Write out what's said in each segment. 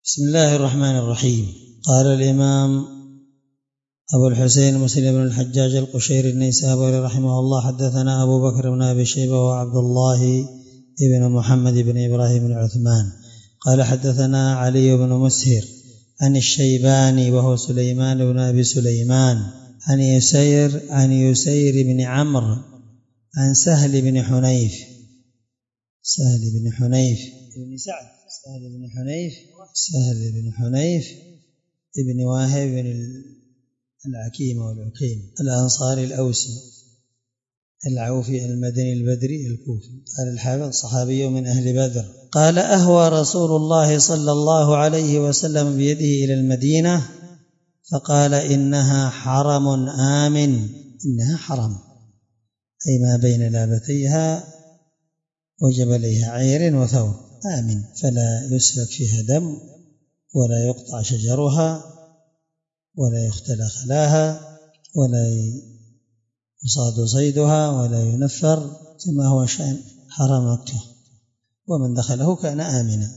بسم الله الرحمن الرحيم. قال الإمام أبو الحسين مسلم بن الحجاج القشيري النيسابوري رحمه الله: حدثنا أبو بكر بن أبي شيبة وعبد الله بن محمد بن إبراهيم بن عثمان قال حدثنا علي بن مسهر عن الشيباني وهو سليمان بن أبي سليمان عن يسير بن عمرو عن سهل بن حنيف ابن واهب بن العكيم والعكيم الأنصاري الأوسي العوفي المدني البدري الكوفي. قال الحافظ: صحابي من أهل بدر. قال: أهوى رسول الله صلى الله عليه وسلم بيده إلى المدينة فقال: إنها حرم آمن. إنها حرم أي ما بين لابتيها وجبليها عير وثور، آمن، فلا يسفك فيها دم ولا يقطع شجرها ولا يختلى خلاها ولا يصاد صيدها ولا ينفر، كما هو شأن حرم مكة، ومن دخله كان آمنا.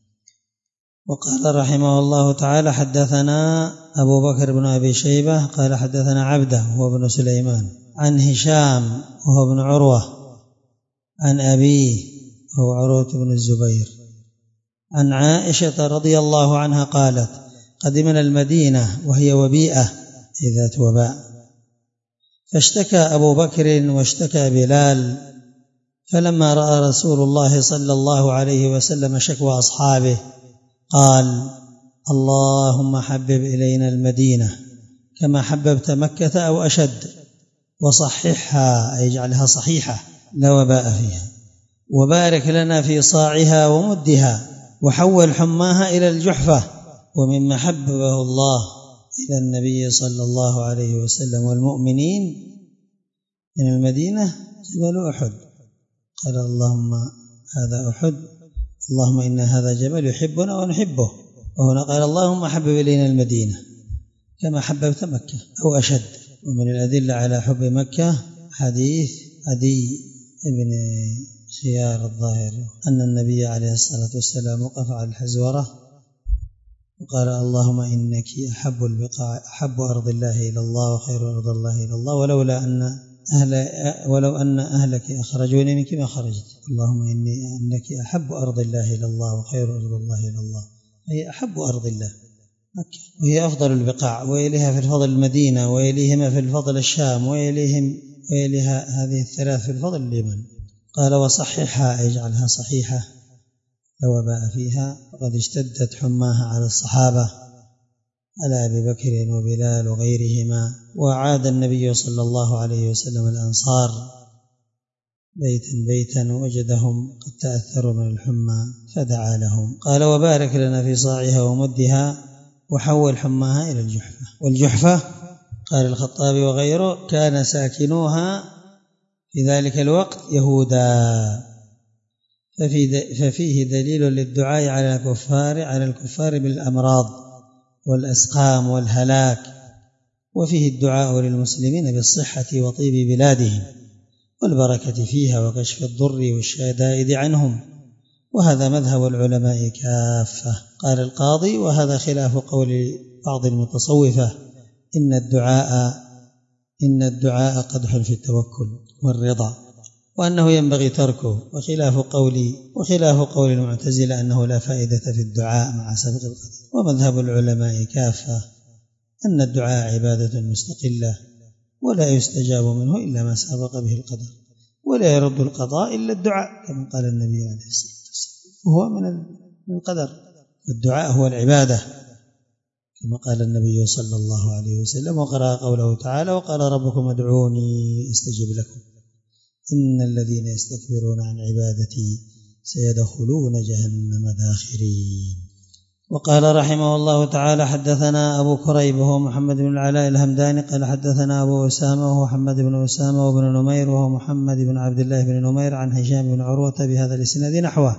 وقال رحمه الله تعالى: حدثنا أبو بكر بن أبي شيبة قال حدثنا عبده هو ابن سليمان عن هشام وهو ابن عروة عن أبيه هو عروة بن الزبير عن عائشة رضي الله عنها قالت: قدمنا المدينة وهي وبيئة ذات وباء، فاشتكى أبو بكر واشتكى بلال، فلما رأى رسول الله صلى الله عليه وسلم شكوى أصحابه قال: اللهم حبب إلينا المدينة كما حببت مكة أو أشد، وصححها أي اجعلها صحيحة لا وباء فيها، وبارك لنا في صاعها ومدها، وحول حماها إلى الجحفة. ومما حببه الله إلى النبي صلى الله عليه وسلم والمؤمنين من المدينة جبل أحد. قال: اللهم هذا أحد، اللهم إن هذا جبل يحبنا ونحبه. وهنا قال: اللهم حبب إلينا المدينة كما حببت مكة أو أشد. ومن الأدلة على حب مكة حديث عدي بن خيار الظاهر أن النبي عليه الصلاة والسلام وقف على الحزورة وقال: اللهم إنك أحب أرض الله إلى الله وخير أرض الله إلى الله، ولو أن أهلك أخرجوني منك ما خرجت. اللهم إنك أحب أرض الله إلى الله وخير أرض الله إلى الله، هي أحب أرض الله مكة، وهي أفضل البقاع، وإليها في الفضل المدينة، وإليهما في الفضل الشام، وإليها هذه الثلاث في الفضل اليمن. قال: وصححها اجعلها صحيحة لا وباء فيها. وقد اشتدت حماها على الصحابة، على أبي بكر وبلال وغيرهما، وعاد النبي صلى الله عليه وسلم الأنصار بيتا وجدهم قد تأثروا من الحمى فدعا لهم. قال: وبارك لنا في صاعها ومدها، وحول حماها إلى الجحفة. والجحفة قال الخطابي وغيره كان ساكنوها في ذلك الوقت يهودا، ففيه دليل للدعاء على الكفار بالأمراض والأسقام والهلاك، وفيه الدعاء للمسلمين بالصحة وطيب بلادهم والبركة فيها وكشف الضر والشدائد عنهم، وهذا مذهب العلماء كافة. قال القاضي: وهذا خلاف قول بعض المتصوفة إن الدعاء قدح في التوكل والرضا، وأنه ينبغي تركه، وخلاف قول المعتزلة أنه لا فائدة في الدعاء مع سبق القدر. ومذهب العلماء كافة أن الدعاء عبادة مستقلة ولا يستجاب منه إلا ما سبق به القدر، ولا يرد القضاء إلا الدعاء كما قال النبي عليه الصلاة والسلام، وهو من القدر. الدعاء هو العبادة كما قال النبي صلى الله عليه وسلم، وقرأ قوله تعالى: وقال ربكم ادعوني أستجب لكم إن الذين يستكبرون عن عبادتي سيدخلون جهنم داخرين. وقال رحمه الله تعالى: حدثنا أبو كريب وهو محمد بن العلاء الهمداني قال حدثنا أبو أسامة وهو محمد بن أسامة وابن نمير وهو محمد بن عبد الله بن نمير عن هشام بن عروة بهذا الإسناد نحوه.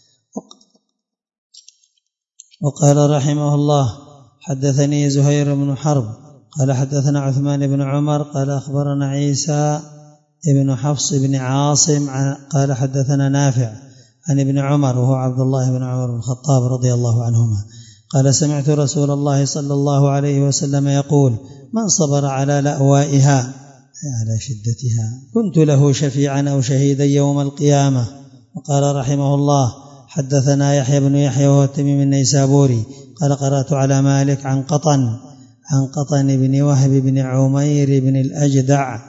وقال رحمه الله: حدثني زهير بن حرب قال حدثنا عثمان بن عمر قال أخبرنا عيسى ابن حفص بن عاصم قال حدثنا نافع عن ابن عمر وهو عبد الله بن عمر بن الخطاب رضي الله عنهما قال سمعت رسول الله صلى الله عليه وسلم يقول من صبر على لأوائها على شدتها كنت له شفيعا أو شهيدا يوم القيامة. وقال رحمه الله حدثنا يحيى بن يحيى وهو التميمي النيسابوري قال قرأت على مالك عن قطن بن وهب بن عمير بن الأجدع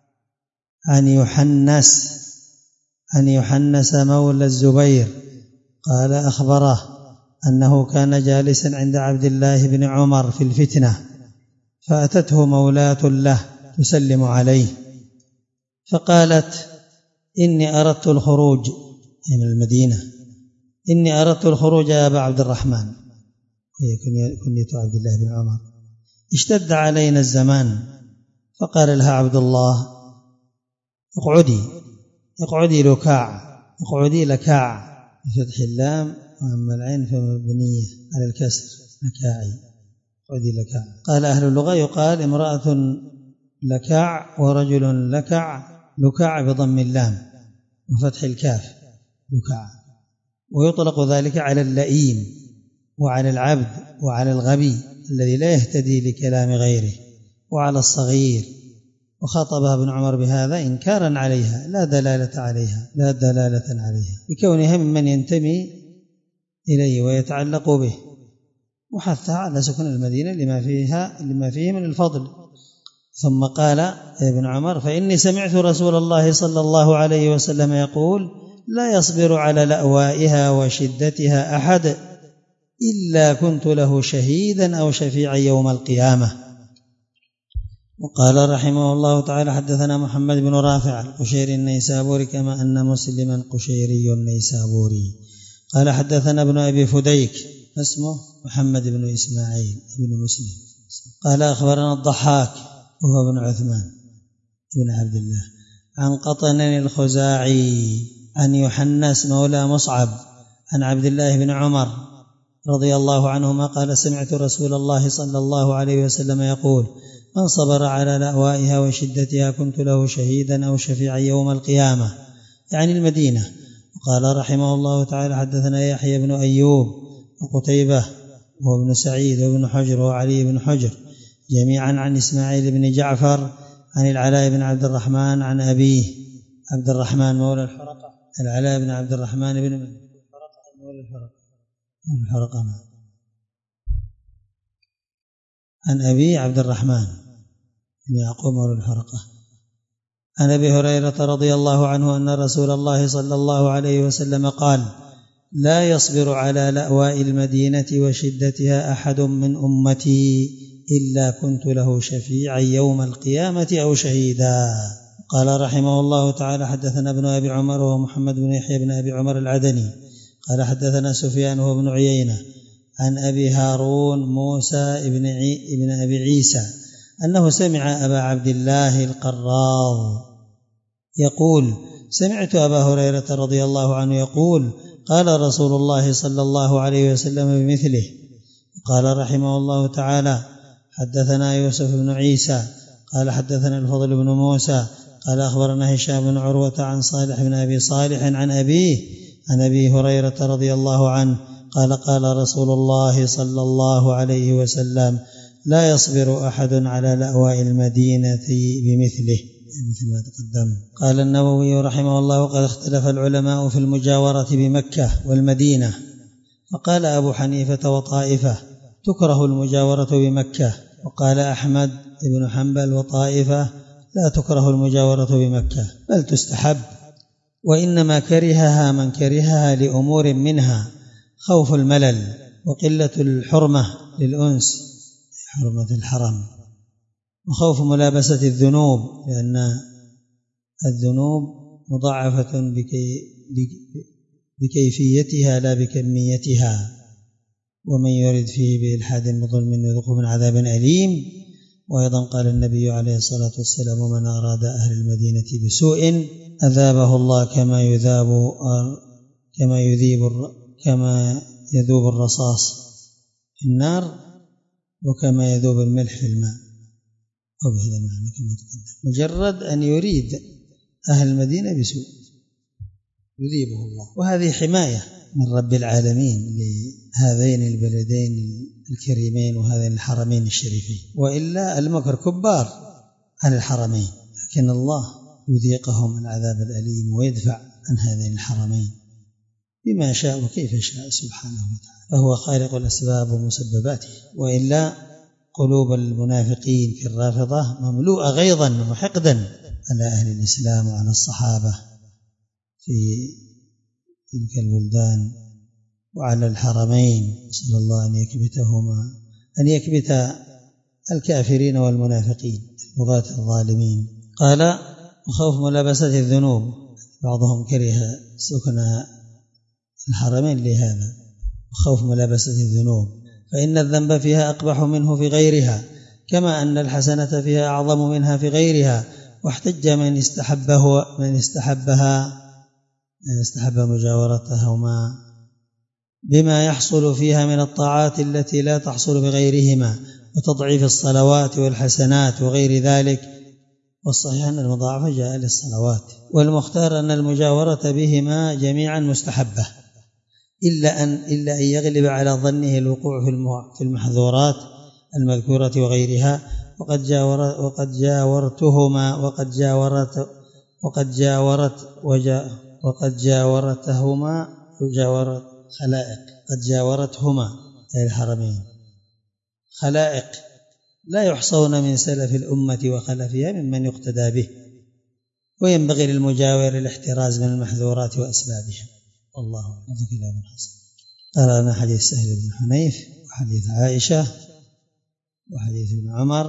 عن يحنس مولى الزبير قال أخبره أنه كان جالسا عند عبد الله بن عمر في الفتنة فأتته مولاة له تسلم عليه فقالت إني أردت الخروج من المدينة إني أردت الخروج يا أبا عبد الرحمن، هي كنية عبد الله بن عمر، اشتد علينا الزمان. فقال لها عبد الله اقعدي لكاع بفتح اللام وأما العين فمبنية على الكسر لكاعي، اقعدي لكاع. قال أهل اللغة يقال امرأة لكاع ورجل لكاع بضم اللام وفتح الكاف لكاع. ويطلق ذلك على اللئيم وعلى العبد وعلى الغبي الذي لا يهتدي لكلام غيره وعلى الصغير. وخاطبها ابن عمر بهذا إنكارا عليها لا دلالة عليها بكونها ممن ينتمي إليه ويتعلق به، وحثها على سكن المدينة لما فيه من الفضل. ثم قال ابن عمر فإني سمعت رسول الله صلى الله عليه وسلم يقول لا يصبر على لأوائها وشدتها أحد إلا كنت له شهيدا أو شفيعا يوم القيامة. وقال رحمه الله تعالى حدثنا محمد بن رافع القشيري النيسابوري كما أن مسلما قشيري النيسابوري قال حدثنا ابن أبي فديك اسمه محمد بن إسماعيل بن مسلم قال أخبرنا الضحاك وهو بن عثمان بن عبد الله عن قطن الخزاعي عن يحنس مولى مصعب عن عبد الله بن عمر رضي الله عنهما قال سمعت رسول الله صلى الله عليه وسلم يقول من صبر على لأوائها وشدتها كنت له شهيدا أو شفيعا يوم القيامة، يعني المدينة. وقال رحمه الله تعالى حدثنا يحيى بن أيوب وقتيبة وابن سعيد وابن حجر وعلي بن حجر جميعا عن إسماعيل بن جعفر عن العلاء بن عبد الرحمن عن أبيه عبد الرحمن مولى الحرقة، العلاء بن عبد الرحمن بن مولى الحرقة عن أبي عبد الرحمن بن يعقوب مولى الحرقة عن أبي هريرة رضي الله عنه أن رسول الله صلى الله عليه وسلم قال لا يصبر على لأواء المدينة وشدتها أحد من أمتي إلا كنت له شفيعا يوم القيامة أو شهيدا. قال رحمه الله تعالى حدثنا ابن أبي عمر ومحمد بن يحيى بن أبي عمر العدني قال حدثنا سفيان وابن عيينة عن أبي هارون موسى ابن أبي عيسى أنه سمع أبا عبد الله القراض يقول سمعت أبا هريرة رضي الله عنه يقول قال رسول الله صلى الله عليه وسلم بمثله. قال رحمه الله تعالى حدثنا يوسف بن عيسى قال حدثنا الفضل بن موسى قال أخبرنا هشام بن عروة عن صالح بن أبي صالح عن أبيه عن أبي هريرة رضي الله عنه قال قال رسول الله صلى الله عليه وسلم لا يصبر أحد على لأواء المدينة بمثله مثل ما تقدم. قال النووي رحمه الله قد اختلف العلماء في المجاورة بمكة والمدينة، فقال أبو حنيفة وطائفة تكره المجاورة بمكة، وقال أحمد بن حنبل وطائفة لا تكره المجاورة بمكة بل تستحب، وإنما كرهها من كرهها لأمور منها خوف الملل وقلة الحرمة للأنس حرمة الحرم وخوف ملابسة الذنوب لأن الذنوب مضاعفة بكيفيتها لا بكميتها، ومن يرد فيه بإلحاد بظلم يذقه من عذاب أليم. وأيضا قال النبي عليه الصلاة والسلام من أراد أهل المدينة بسوء أذابه الله كما يذوب الرصاص في النار وكما يذوب الملح في الماء، وبهذا معنى كما تقدم. مجرد أن يريد أهل المدينة بسوء يذيبه الله، وهذه حماية من رب العالمين لهذين البلدين الكريمين وهذين الحرمين الشريفين، وإلا المكر كبار عن الحرمين، لكن الله يذيقهم العذاب الأليم ويدفع عن هذين الحرمين بما شاء وكيف شاء سبحانه وتعالى، فهو خالق الأسباب ومسبباته. وإلا قلوب المنافقين في الرافضة مملوءة غيظا وحقدا على أهل الإسلام وعلى الصحابة في تلك البلدان وعلى الحرمين، نسأل الله أن يكبت الكافرين والمنافقين البغاة الظالمين. قال: وخوف ملابسة الذنوب، بعضهم كره سكن الحرمين لهذا، وخوف ملابسة الذنوب، فإن الذنب فيها أقبح منه في غيرها، كما أن الحسنة فيها أعظم منها في غيرها. واحتج من استحب مجاورتهما بما يحصل فيها من الطاعات التي لا تحصل بغيرهما، وتضعيف الصلوات والحسنات وغير ذلك. والصحيح أن المضاعفة جاء للصلوات، والمختار أن المجاورة بهما جميعا مستحبة، إلا أن يغلب على ظنه الوقوع في المحظورات المذكورة وغيرها. وقد جاورتهما أي الحرمين خلائق لا يحصون من سلف الأمة وخلفها ممن يقتدى به، وينبغي للمجاور الاحتراز من المحظورات وأسبابها. والله أعلم. كلام حسن. قرأنا حديث سهل بن حنيف وحديث عائشة وحديث ابن عمر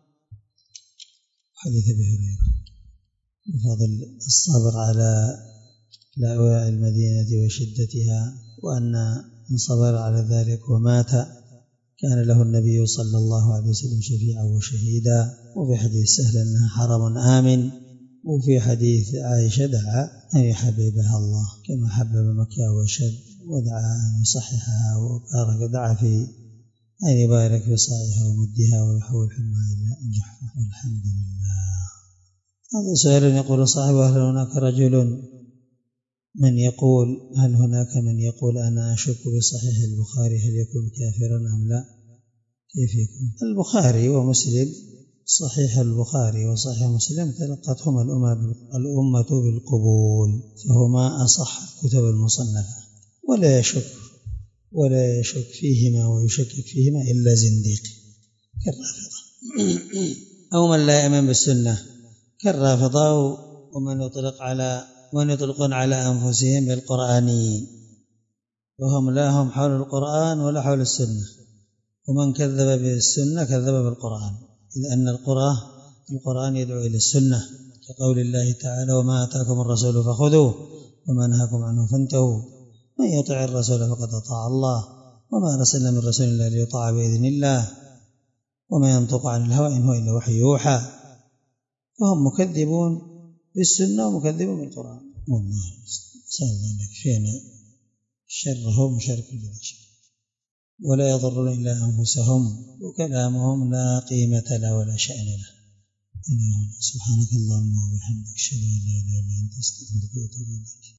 وحديث أبي هريرة بفضل الصبر على لأواء المدينة وشدتها، وأن من صبر على ذلك ومات كان له النبي صلى الله عليه وسلم شفيعا وشهيدا. وفي حديث سهل أنها حرم آمن، وفي حديث عائشة دعا أن يحببها الله كما حبب مكة وشد، ودعا أن يصححها، وبارك دعا في أن يبارك في صاعها ومدها ويحول حمى إلى أنجحها. والحمد لله. هذا سؤال يقول صاحبه: هل هناك من يقول أنا أشك بصحيح البخاري، هل يكون كافرا أم لا؟ كيف يكون؟ البخاري ومسلم، صحيح البخاري وصحيح مسلم تلقتهما الأمة بالقبول، فهما أصح الكتب المصنفة، ولا يشك فيهما ويشكك فيهما إلا زنديق كالرافضة أو من لا يؤمن بالسنة كالرافضة، ومن يطلقون على أنفسهم بالقرآنيين، وهم لا هم حول القرآن ولا حول السنة. ومن كذب بالسنة كذب بالقرآن، إذ أن القرآن يدعو إلى السنة، كقول الله تعالى: وما آتاكم الرسول فخذوه وما نهاكم عنه فانتهوا، من يطع الرسول فقد أطاع الله، وما أرسلنا من رسول إلا ليطاع بإذن الله، وما ينطق عن الهوى إن هو إلا وحي يوحى. فهم مكذبون بالسنة ومكذبون بالقرآن. والله سأل الله أن يكفينا شرهم وشر كل ذي شر، ولا يضرون إلا أنفسهم، وكلامهم لا قيمة له ولا شأن له. سبحانك اللهم وبحمدك، أشهد أن لا إله إلا أنت، أستغفرك وأتوب إليك.